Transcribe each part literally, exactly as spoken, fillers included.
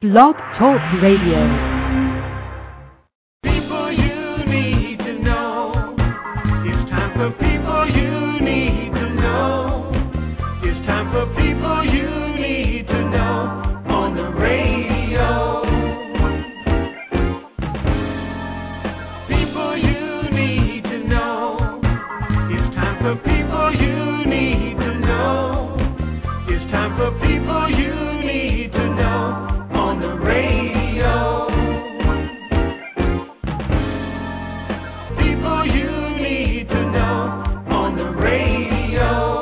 Blog Talk Radio. People you need to know. It's time for people you need to know. It's time for people you need to know on the radio. People you need to know. It's time for people you need to know. It's time for people you need to know. Radio. People you need to know on the radio.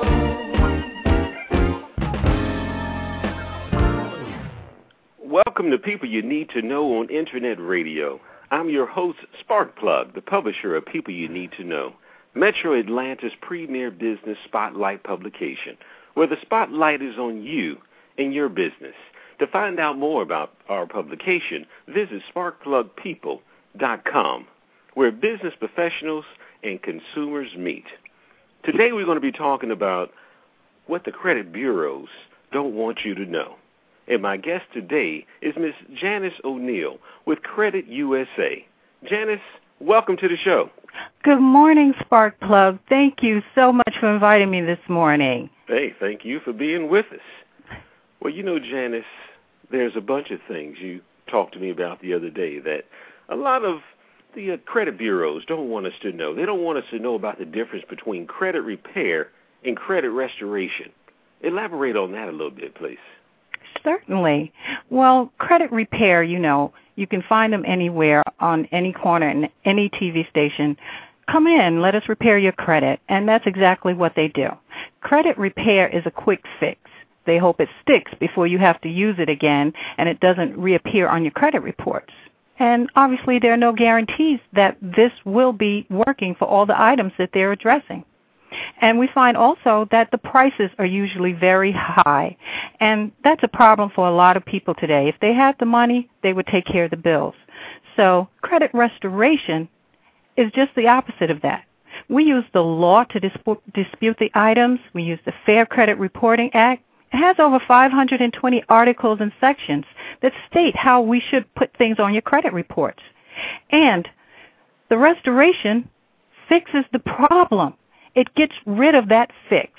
Welcome to People You Need to Know on Internet Radio. I'm your host, Sparkplug, the publisher of People You Need to Know, Metro Atlanta's premier business spotlight publication, where the spotlight is on you and your business. To find out more about our publication, visit sparkplug people dot com, where business professionals and consumers meet. Today we're going to be talking about what the credit bureaus don't want you to know. And my guest today is Miss Janice O'Neill with Credit U S A. Janice, welcome to the show. Good morning, Sparkplug. Thank you so much for inviting me this morning. Hey, thank you for being with us. Well, you know, Janice, there's a bunch of things you talked to me about the other day that a lot of the uh, credit bureaus don't want us to know. They don't want us to know about the difference between credit repair and credit restoration. Elaborate on that a little bit, please. Certainly. Well, credit repair, you know, you can find them anywhere on any corner in any T V station. Come in, let us repair your credit, and that's exactly what they do. Credit repair is a quick fix. They hope it sticks before you have to use it again and it doesn't reappear on your credit reports. And obviously there are no guarantees that this will be working for all the items that they're addressing. And we find also that the prices are usually very high. And that's a problem for a lot of people today. If they had the money, they would take care of the bills. So credit restoration is just the opposite of that. We use the law to disp- dispute the items. We use the Fair Credit Reporting Act. It has over five hundred twenty articles and sections that state how we should put things on your credit reports. And the restoration fixes the problem. It gets rid of that fix.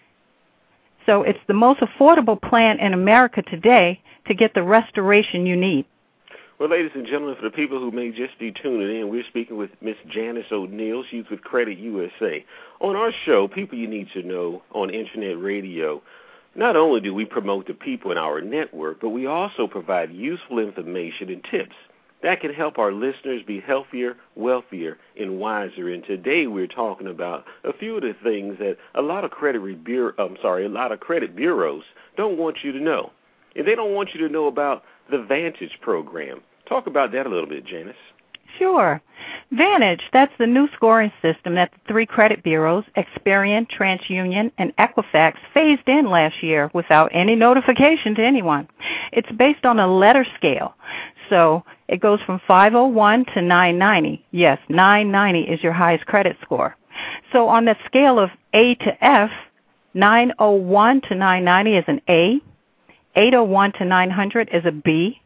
So it's the most affordable plan in America today to get the restoration you need. Well, ladies and gentlemen, for the people who may just be tuning in, we're speaking with Miss Janice O'Neill. She's with Credit U S A. On our show, People You Need to Know on Internet Radio, not only do we promote the people in our network, but we also provide useful information and tips that can help our listeners be healthier, wealthier, and wiser. And today we're talking about a few of the things that a lot of credit bureau, I'm sorry, a lot of credit bureaus don't want you to know. And they don't want you to know about the Vantage program. Talk about that a little bit, Janice. Sure. Vantage, that's the new scoring system that the three credit bureaus, Experian, TransUnion, and Equifax, phased in last year without any notification to anyone. It's based on a letter scale. So it goes from five oh one to nine ninety. Yes, nine ninety is your highest credit score. So on that scale of A to F, nine oh one to nine ninety is an A, eight oh one to nine hundred is a B,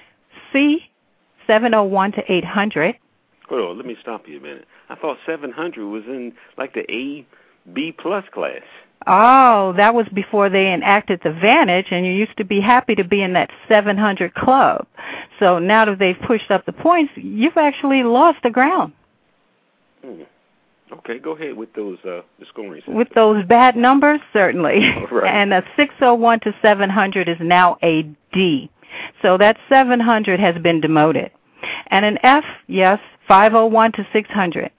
C, seven oh one to eight hundred. Hold on, let me stop you a minute. I thought seven hundred was in like the A, B plus class. Oh, that was before they enacted the Vantage, and you used to be happy to be in that seven hundred club. So now that they've pushed up the points, you've actually lost the ground. Hmm. Okay, go ahead with those uh, the scoring systems. With those bad numbers, certainly. Right. And a six oh one to seven hundred is now a D. So that seven hundred has been demoted. And an F, yes, five oh one to six hundred.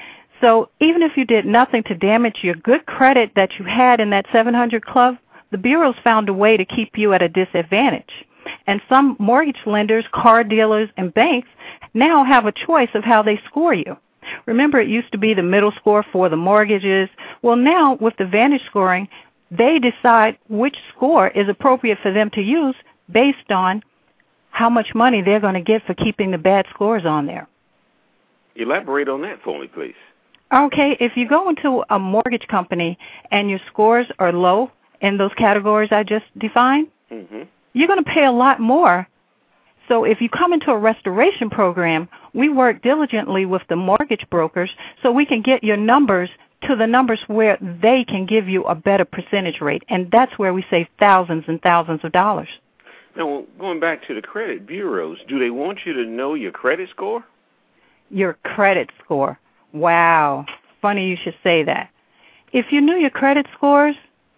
So even if you did nothing to damage your good credit that you had in that seven hundred club, the bureaus found a way to keep you at a disadvantage. And some mortgage lenders, car dealers, and banks now have a choice of how they score you. Remember, it used to be the middle score for the mortgages. Well, now with the Vantage scoring, they decide which score is appropriate for them to use based on how much money they're going to get for keeping the bad scores on there. Elaborate on that for me, please. Okay, if you go into a mortgage company and your scores are low in those categories I just defined, mm-hmm. you're going to pay a lot more So if you come into a restoration program, we work diligently with the mortgage brokers so we can get your numbers to the numbers where they can give you a better percentage rate. And that's where we save thousands and thousands of dollars. Now, going back to the credit bureaus, do they want you to know your credit score? Your credit score. Wow. Funny you should say that. If you knew your credit scores,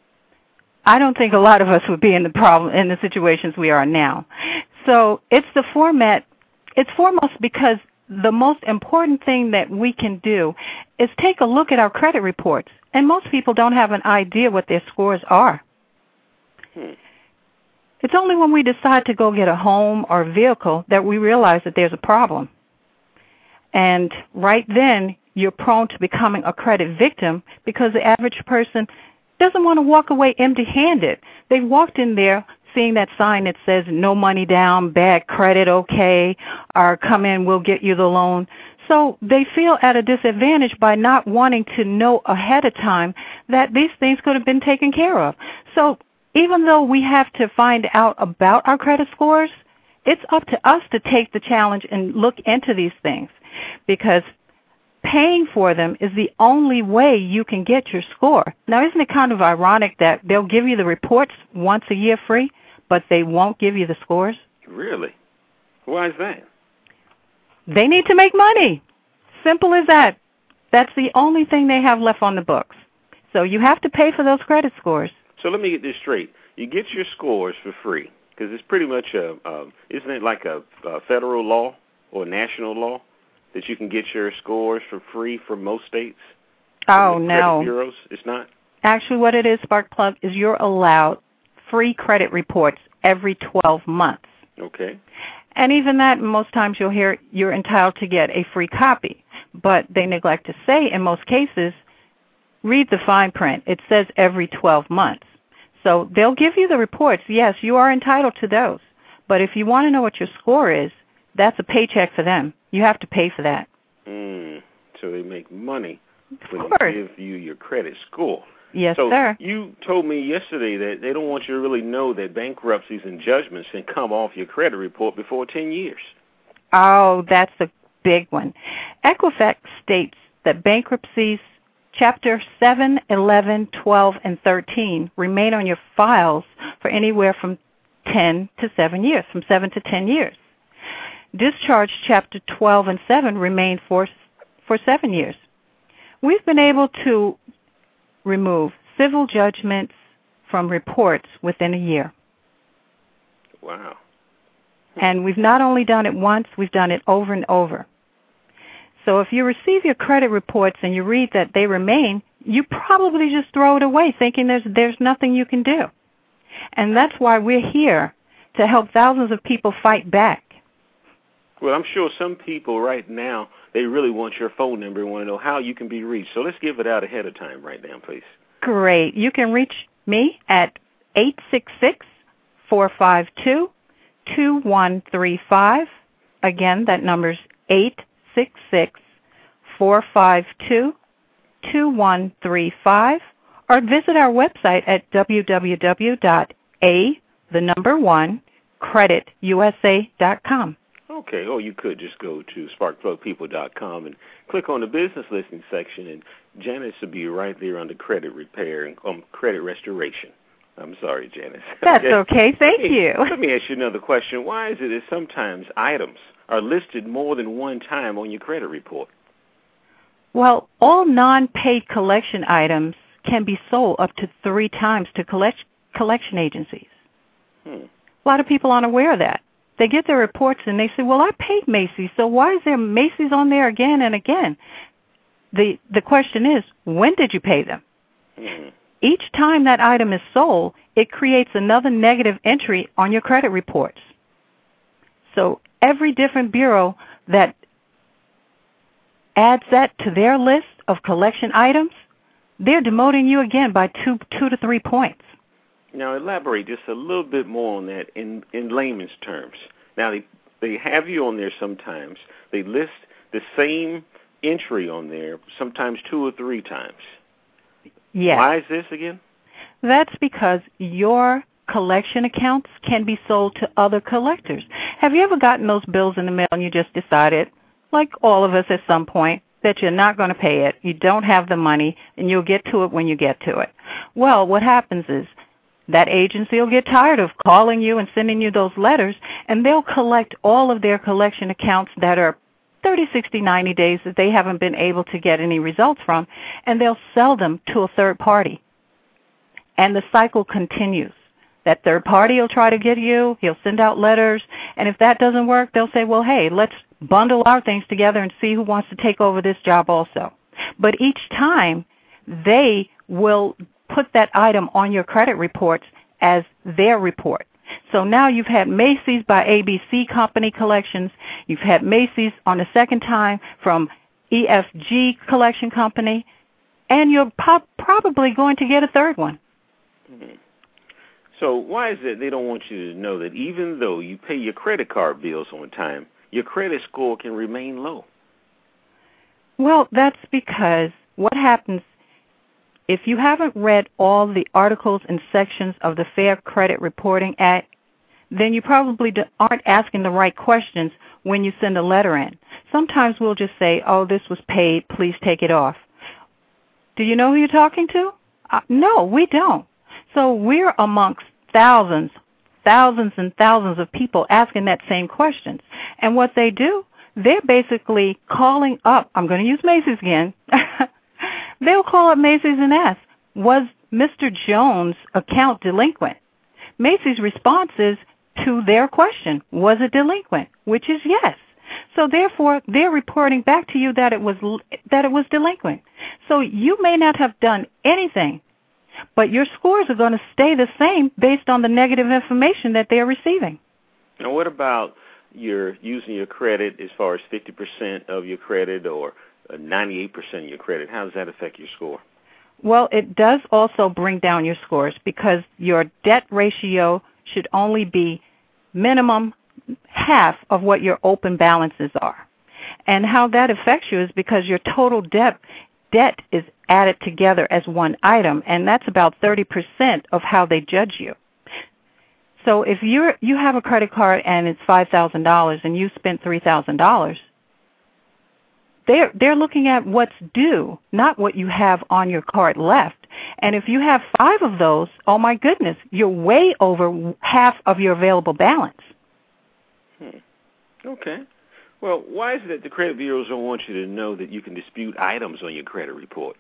I don't think a lot of us would be in the problem in the situations we are now. So it's the format. It's foremost because the most important thing that we can do is take a look at our credit reports, and most people don't have an idea what their scores are. Hmm. It's only when we decide to go get a home or vehicle that we realize that there's a problem. And right then, you're prone to becoming a credit victim because the average person doesn't want to walk away empty-handed. They've walked in there seeing that sign that says no money down, bad credit, okay, or come in, we'll get you the loan. So they feel at a disadvantage by not wanting to know ahead of time that these things could have been taken care of. So even though we have to find out about our credit scores, it's up to us to take the challenge and look into these things, because paying for them is the only way you can get your score. Now, isn't it kind of ironic that they'll give you the reports once a year free, but they won't give you the scores? Really? Why is that? They need to make money. Simple as that. That's the only thing they have left on the books. So you have to pay for those credit scores. So let me get this straight. You get your scores for free because it's pretty much a, um, isn't it like a, a federal law or national law that you can get your scores for free from most states? Oh, the no. Credit bureaus? It's not? Actually, what it is, Sparkplug, is you're allowed free credit reports every twelve months. Okay. And even that, most times you'll hear you're entitled to get a free copy. But they neglect to say, in most cases, read the fine print. It says every twelve months. So they'll give you the reports. Yes, you are entitled to those. But if you want to know what your score is, that's a paycheck for them. You have to pay for that. Mm, so they make money when Of course. they give you your credit score. Yes, so sir. You told me yesterday that they don't want you to really know that bankruptcies and judgments can come off your credit report before ten years. Oh, that's a big one. Equifax states that bankruptcies, Chapter seven, eleven, twelve, and thirteen remain on your files for anywhere from ten to seven years, from seven to ten years. Discharge Chapter twelve and seven remain for, for seven years. We've been able to remove civil judgments from reports within a year. Wow. And we've not only done it once, we've done it over and over. So if you receive your credit reports and you read that they remain, you probably just throw it away thinking there's there's nothing you can do. And that's why we're here, to help thousands of people fight back. Well, I'm sure some people right now, they really want your phone number and want to know how you can be reached. So let's give it out ahead of time right now, please. Great. You can reach me at eight six six, four five two, two one three five. Again, that number's eight six six, four five two, two one three five, or visit our website at w w w dot a the number one credit u s a dot com. Okay, or you could just go to spark plug people dot com and click on the business listing section, and Janice will be right there under credit repair and um, credit restoration. I'm sorry, Janice. That's okay. Thank Hey, you. Let me ask you another question. Why is it that sometimes items are listed more than one time on your credit report? Well, all non-paid collection items can be sold up to three times to collect, collection agencies. Hmm. A lot of people aren't aware of that. They get their reports and they say, well, I paid Macy's, so why is there Macy's on there again and again? The, the question is, when did you pay them? Hmm. Each time that item is sold, it creates another negative entry on your credit reports. So every different bureau that adds that to their list of collection items, they're demoting you again by two, two to three points. Now, elaborate just a little bit more on that in, in layman's terms. Now, they, they have you on there sometimes. They list the same entry on there sometimes two or three times. Yes. Why is this again? That's because your collection accounts can be sold to other collectors. Have you ever gotten those bills in the mail and you just decided, like all of us at some point, that you're not going to pay it, you don't have the money, and you'll get to it when you get to it? Well, what happens is that agency will get tired of calling you and sending you those letters, and they'll collect all of their collection accounts that are thirty, sixty, ninety days that they haven't been able to get any results from, and they'll sell them to a third party. And the cycle continues. That third party will try to get you, he'll send out letters, and if that doesn't work, they'll say, well, hey, let's bundle our things together and see who wants to take over this job also. But each time, they will put that item on your credit reports as their report. So now you've had Macy's by A B C Company Collections, you've had Macy's on the second time from E F G Collection Company, and you're po- probably going to get a third one. Mm-hmm. So why is it they don't want you to know that even though you pay your credit card bills on time, your credit score can remain low? Well, that's because what happens if you haven't read all the articles and sections of the Fair Credit Reporting Act, then you probably aren't asking the right questions when you send a letter in. Sometimes we'll just say, oh, this was paid, please take it off. Do you know who you're talking to? Uh, no, we don't. So we're amongst thousands, thousands and thousands of people asking that same questions. And what they do, they're basically calling up, I'm going to use Macy's again, they'll call up Macy's and ask, was Mister Jones' account delinquent? Macy's response is to their question, was it delinquent? Which is yes. So therefore, they're reporting back to you that it was that it was delinquent. So you may not have done anything, but your scores are going to stay the same based on the negative information that they're receiving. Now, what about your using your credit as far as fifty percent of your credit or ninety-eight percent of your credit? How does that affect your score? Well, it does also bring down your scores because your debt ratio should only be minimum half of what your open balances are. And how that affects you is because your total debt debt is added together as one item, and that's about thirty percent of how they judge you. So if you're you have a credit card and it's five thousand dollars and you spent three thousand dollars, they're they're looking at what's due, not what you have on your card left. And if you have five of those, oh my goodness, you're way over half of your available balance. Hmm. Okay. Well, why is it that the credit bureaus don't want you to know that you can dispute items on your credit report?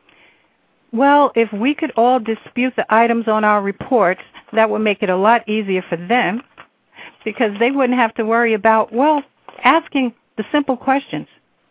Well, if we could all dispute the items on our reports, that would make it a lot easier for them because they wouldn't have to worry about, well, asking the simple questions.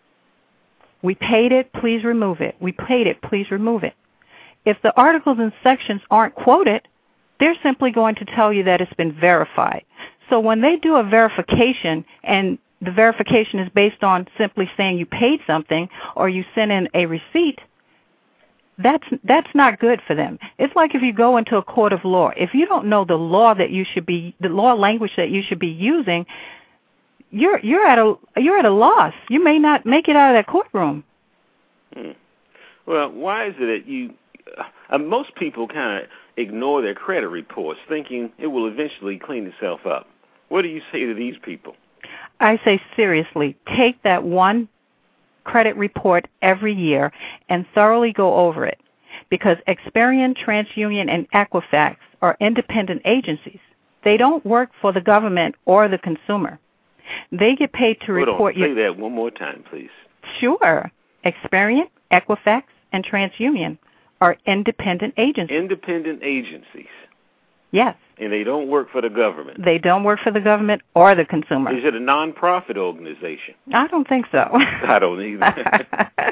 We paid it, please remove it. We paid it, please remove it. If the articles and sections aren't quoted, they're simply going to tell you that it's been verified. So when they do a verification and the verification is based on simply saying you paid something or you sent in a receipt, that's that's not good for them. It's like if you go into a court of law. If you don't know the law that you should be, the law language that you should be using, you're you're at a you're at a loss. You may not make it out of that courtroom. Hmm. Well, why is it that you? Uh, most people kind of ignore their credit reports, thinking it will eventually clean itself up. What do you say to these people? I say seriously, take that one credit report every year and thoroughly go over it, because Experian, TransUnion, and Equifax are independent agencies. They don't work for the government or the consumer. They get paid to Hold report on. you. Say that one more time, please. Sure. Experian, Equifax, and TransUnion are independent agencies. Independent agencies. Yes. And they don't work for the government. They don't work for the government or the consumer. Is it a non-profit organization? I don't think so. I don't either.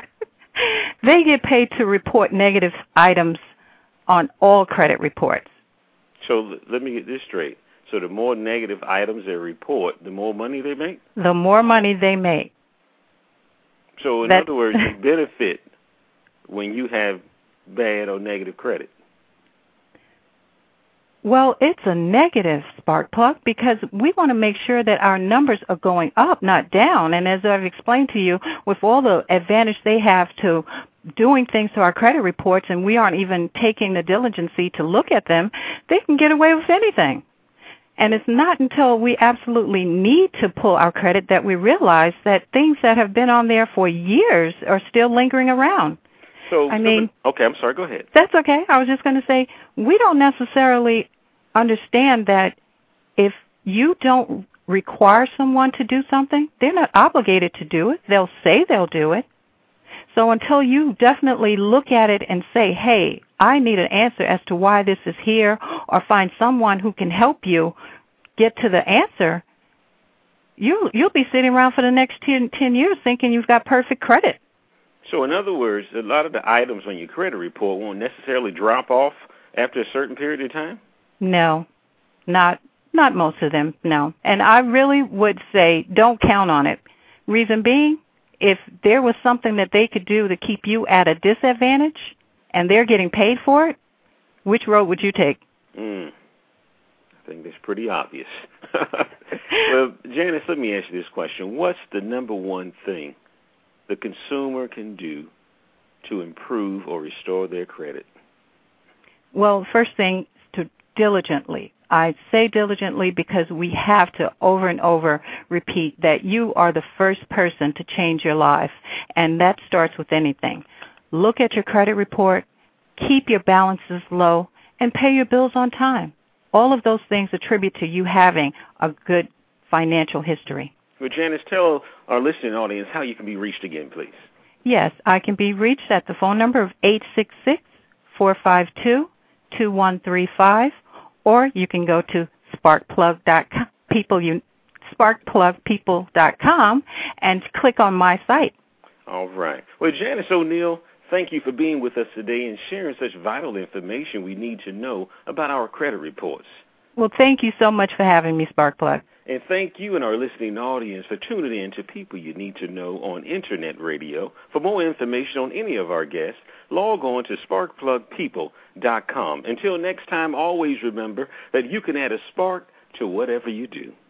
They get paid to report negative items on all credit reports. So let me get this straight. So the more negative items they report, the more money they make? The more money they make. So in That, other words, you benefit when you have bad or negative credit. Well, it's a negative, Sparkplug, because we want to make sure that our numbers are going up, not down. And as I've explained to you, with all the advantage they have to doing things to our credit reports, and we aren't even taking the diligency to look at them, they can get away with anything. And it's not until we absolutely need to pull our credit that we realize that things that have been on there for years are still lingering around. So, I mean, okay, I'm sorry, go ahead. That's okay. I was just going to say, we don't necessarily understand that if you don't require someone to do something, they're not obligated to do it. They'll say they'll do it. So until you definitely look at it and say, hey, I need an answer as to why this is here, or find someone who can help you get to the answer, you, you'll be sitting around for the next ten, ten years thinking you've got perfect credit. So in other words, a lot of the items on your credit report won't necessarily drop off after a certain period of time? No, not not most of them, no. And I really would say don't count on it. Reason being, if there was something that they could do to keep you at a disadvantage and they're getting paid for it, which road would you take? Mm. I think that's pretty obvious. Well, Janice, let me ask you this question. What's the number one thing the consumer can do to improve or restore their credit? Well, first thing, to diligently. I say diligently because we have to over and over repeat that you are the first person to change your life, and that starts with anything. Look at your credit report, keep your balances low, and pay your bills on time. All of those things attribute to you having a good financial history. Well, Janice, tell our listening audience how you can be reached again, please. Yes, I can be reached at the phone number of eight six six, four five two, two one three five, or you can go to sparkplug dot com, people you, sparkplug people dot com, and click on my site. All right. Well, Janice O'Neal, thank you for being with us today and sharing such vital information we need to know about our credit reports. Well, thank you so much for having me, Sparkplug. And thank you and our listening audience for tuning in to People You Need to Know on Internet Radio. For more information on any of our guests, log on to spark plug people dot com. Until next time, always remember that you can add a spark to whatever you do.